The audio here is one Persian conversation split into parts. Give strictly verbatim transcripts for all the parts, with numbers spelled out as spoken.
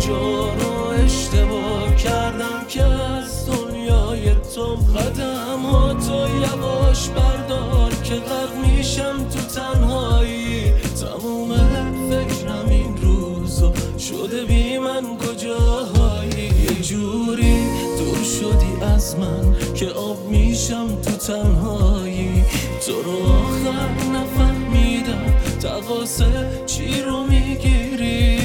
کجا رو اشتباه کردم که از دنیای تو قدم ها تو یواش بردار که غرق میشم تو تنهایی. تموم فکرم این روزا شده بی من کجاهایی. یه جوری دور شدی از من که آب میشم تو تنهایی. تو رو آخر نفهمیدم تقاصه چی رو میگیری.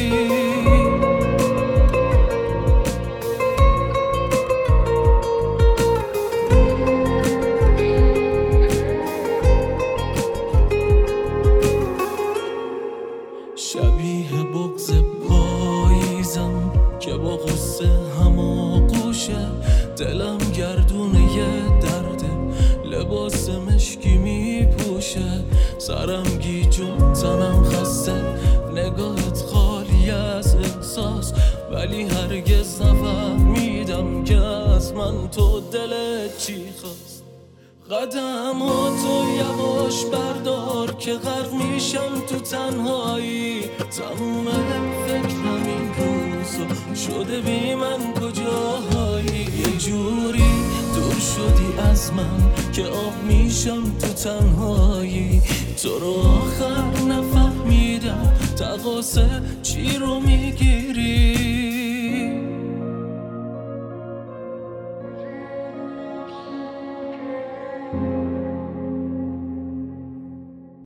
شبیه بغض پاییزم که با غصه هماغوشه. دلم گردونه یه درده لباس مشکی میپوشه. سرم گیجون تنم خسته نگاهت خالی از احساس. ولی هرگز نفهمیدم که از من تو دلت چی خواست. قدم ها تو یواش بردار که غرق میشم تو تنهایی. تموم فکرم این روزا شده بی من کجاهایی. یه جوری دور شدی از من که آب میشم تو تنهایی. تو رو آخر نفهمیدم تقاصه چی رو میگیری.